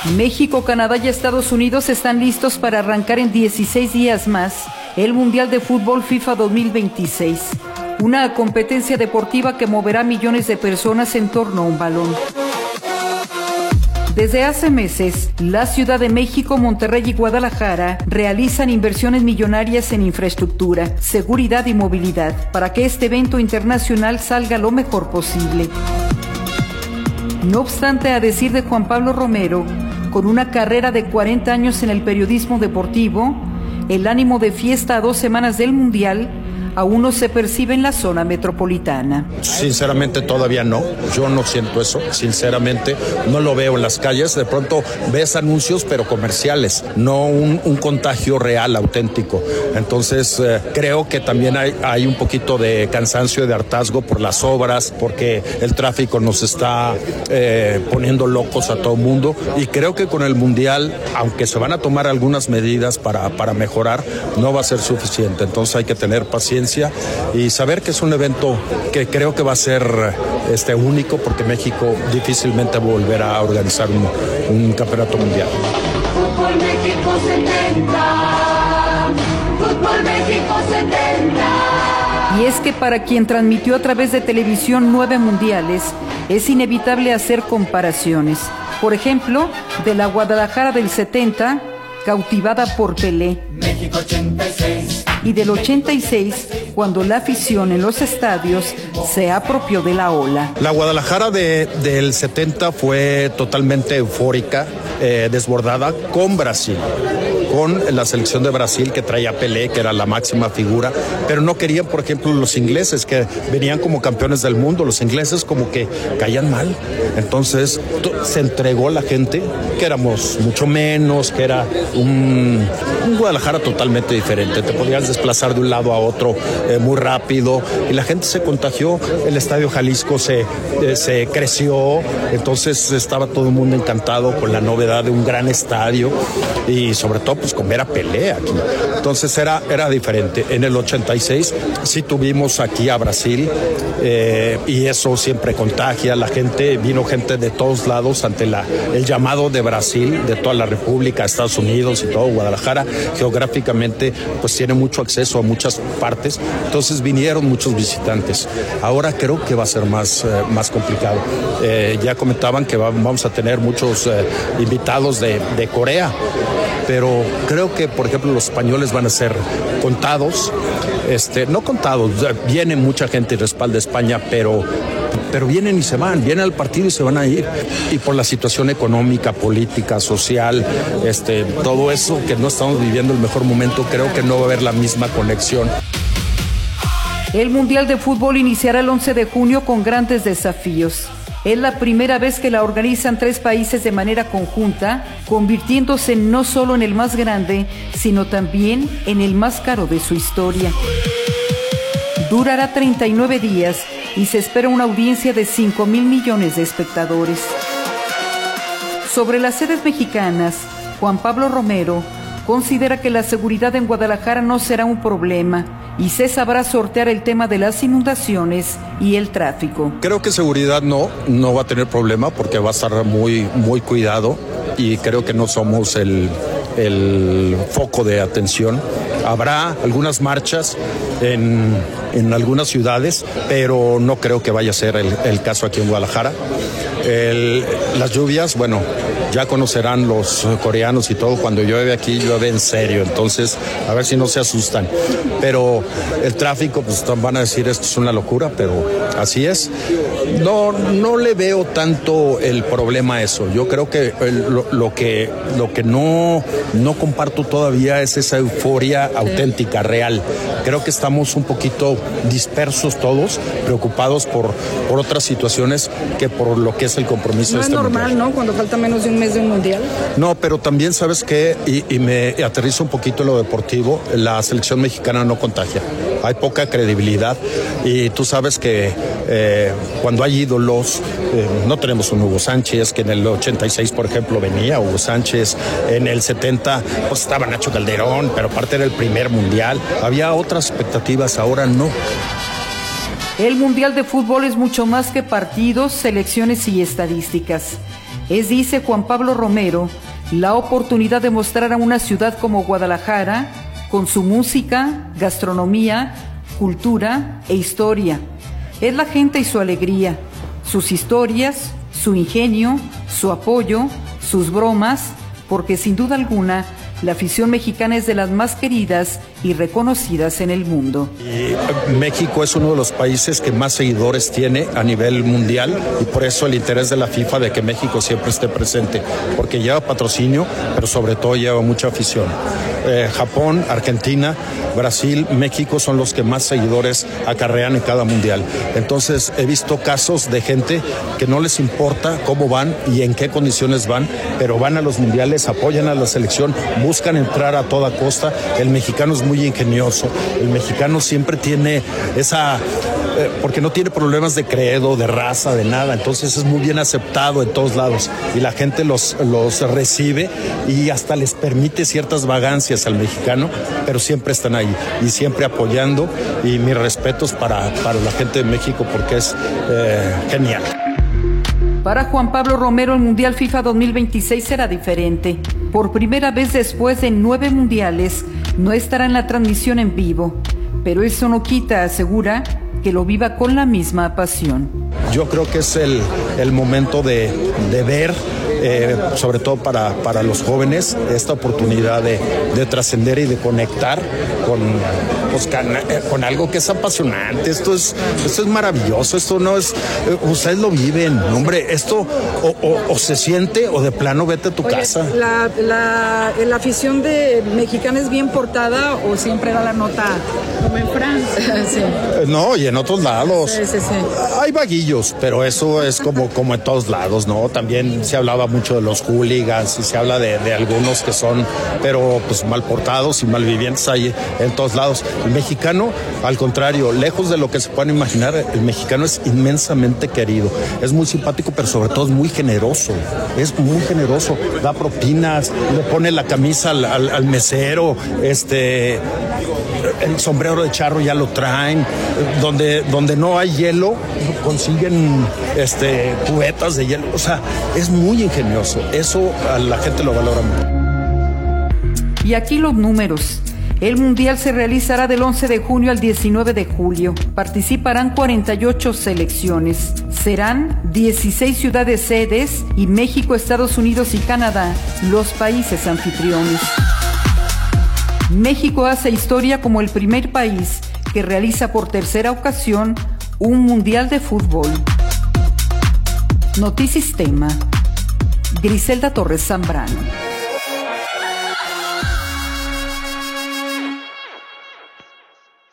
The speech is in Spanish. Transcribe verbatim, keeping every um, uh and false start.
México, Canadá y Estados Unidos están listos para arrancar en dieciséis días más el Mundial de Fútbol FIFA dos mil veintiséis, una competencia deportiva que moverá millones de personas en torno a un balón. Desde hace meses, la Ciudad de México, Monterrey y Guadalajara realizan inversiones millonarias en infraestructura, seguridad y movilidad para que este evento internacional salga lo mejor posible. No obstante, a decir de Juan Pablo Romero, con una carrera de cuarenta años en el periodismo deportivo, el ánimo de fiesta a dos semanas del Mundial aún no se percibe en la zona metropolitana. Sinceramente todavía no, yo no siento eso, sinceramente no lo veo en las calles, de pronto ves anuncios pero comerciales, no un, un contagio real, auténtico. Entonces eh, creo que también hay, hay un poquito de cansancio y de hartazgo por las obras, porque el tráfico nos está eh, poniendo locos a todo el mundo, y creo que con el Mundial, aunque se van a tomar algunas medidas para, para mejorar, no va a ser suficiente. Entonces hay que tener paciencia y saber que es un evento que creo que va a ser este, único, porque México difícilmente volverá a organizar un, un campeonato mundial. Fútbol México setenta, Fútbol México setenta. Y es que para quien transmitió a través de televisión nueve mundiales, es inevitable hacer comparaciones. Por ejemplo, de la Guadalajara del setenta, cautivada por Pelé. México ochenta y seis. Y del ochenta y seis, cuando la afición en los estadios se apropió de la ola. La Guadalajara de, del setenta fue totalmente eufórica, eh, desbordada con Brasil, con la selección de Brasil que traía a Pelé, que era la máxima figura, pero no querían, por ejemplo, los ingleses, que venían como campeones del mundo. Los ingleses como que caían mal. Entonces se entregó la gente, que éramos mucho menos, que era un, un Guadalajara totalmente diferente. Te podías desplazar de un lado a otro eh, muy rápido, y la gente se contagió. El Estadio Jalisco se, eh, se creció, entonces estaba todo el mundo encantado con la novedad de un gran estadio, y sobre todo pues con ver a Pelé aquí. Entonces era, era diferente. En el ochenta y seis sí tuvimos aquí a Brasil, eh, y eso siempre contagia. La gente, vino gente de todos lados ante la, el llamado de Brasil, de toda la República, Estados Unidos y todo. Guadalajara geográficamente pues tiene mucho acceso a muchas partes, entonces vinieron muchos visitantes. Ahora creo que va a ser más, eh, más complicado. Eh, ya comentaban que va, vamos a tener muchos eh, invitados de, de Corea, pero creo que, por ejemplo, los españoles van a ser contados, este, no contados, viene mucha gente y respalda España, pero pero vienen y se van, vienen al partido y se van a ir. Y por la situación económica, política, social, este, todo eso, que no estamos viviendo el mejor momento, creo que no va a haber la misma conexión. El Mundial de Fútbol iniciará el once de junio con grandes desafíos. Es la primera vez que la organizan tres países de manera conjunta, convirtiéndose no solo en el más grande, sino también en el más caro de su historia. Durará treinta y nueve días y se espera una audiencia de cinco mil millones de espectadores. Sobre las sedes mexicanas, Juan Pablo Romero considera que la seguridad en Guadalajara no será un problema y se sabrá sortear el tema de las inundaciones y el tráfico. Creo que seguridad no, no va a tener problema, porque va a estar muy, muy cuidado, y creo que no somos el, el foco de atención. Habrá algunas marchas en, en algunas ciudades, pero no creo que vaya a ser el, el caso aquí en Guadalajara. El, las lluvias, bueno, ya conocerán los coreanos y todo, cuando llueve aquí llueve en serio, entonces a ver si no se asustan. Pero el tráfico, pues van a decir esto es una locura, pero así es. No, no le veo tanto el problema a eso. Yo creo que el, lo, lo que lo que no, no comparto todavía es esa euforia auténtica, real. Creo que estamos un poquito dispersos todos, preocupados por, por otras situaciones que por lo que es el compromiso no de este mundial. No es normal, ¿no? Cuando falta menos de un mes de un mundial. No, pero también sabes que, y, y me aterrizo un poquito en lo deportivo, la selección mexicana no contagia. Hay poca credibilidad, y tú sabes que eh, cuando hay ídolos, eh, no tenemos un Hugo Sánchez, que en el ochenta y seis, por ejemplo, venía Hugo Sánchez, en el setenta pues estaba Nacho Calderón, pero aparte era el primer mundial, había otras expectativas, ahora no. El Mundial de Fútbol es mucho más que partidos, selecciones y estadísticas. Es, dice Juan Pablo Romero, la oportunidad de mostrar a una ciudad como Guadalajara, con su música, gastronomía, cultura e historia. Es la gente y su alegría, sus historias, su ingenio, su apoyo, sus bromas, porque sin duda alguna, la afición mexicana es de las más queridas y reconocidas en el mundo. Y México es uno de los países que más seguidores tiene a nivel mundial y por eso el interés de la FIFA de que México siempre esté presente, porque lleva patrocinio, pero sobre todo lleva mucha afición. Eh, Japón, Argentina, Brasil, México son los que más seguidores acarrean en cada mundial. Entonces he visto casos de gente que no les importa cómo van y en qué condiciones van, pero van a los mundiales, apoyan a la selección, buscan entrar a toda costa. El mexicano es muy ingenioso, el mexicano siempre tiene esa, eh, porque no tiene problemas de credo, de raza, de nada, entonces es muy bien aceptado en todos lados y la gente los, los recibe y hasta les permite ciertas vagancias al mexicano, pero siempre están ahí y siempre apoyando, y mis respetos para, para la gente de México porque es eh, genial. Para Juan Pablo Romero, el Mundial FIFA dos mil veintiséis será diferente. Por primera vez después de nueve mundiales, no estará en la transmisión en vivo, pero eso no quita, asegura, que lo viva con la misma pasión. Yo creo que es el, el momento de, de ver, eh, sobre todo para, para los jóvenes, esta oportunidad de, de trascender y de conectar con, pues, con, eh, con algo que es apasionante. Esto es, esto es maravilloso, esto no es, eh, ustedes lo viven, hombre, esto o, o, o se siente o de plano vete a tu Oye, casa. La, la, la afición de mexicana es bien portada o siempre da la nota como en Francia. Sí. Eh, no, y en otros lados. Sí, sí, sí. Hay vaguillos, pero eso es como, como en todos lados, ¿no? También se hablaba mucho de los hooligans y se habla de, de algunos que son, pero pues mal portados y malvivientes hay en todos lados. El mexicano, al contrario, lejos de lo que se puedan imaginar, el mexicano es inmensamente querido. Es muy simpático, pero sobre todo es muy generoso. Es muy generoso. Da propinas, le pone la camisa al, al, al mesero, este... el sombrero de charro ya lo traen, donde, donde no hay hielo, consiguen este, cubetas de hielo, o sea, es muy ingenioso, eso a la gente lo valora mucho. Y aquí los números. El Mundial se realizará del once de junio al diecinueve de julio. Participarán cuarenta y ocho selecciones. Serán dieciséis ciudades sedes y México, Estados Unidos y Canadá los países anfitriones. México hace historia como el primer país que realiza por tercera ocasión un Mundial de Fútbol. Notisistema. Griselda Torres Zambrano.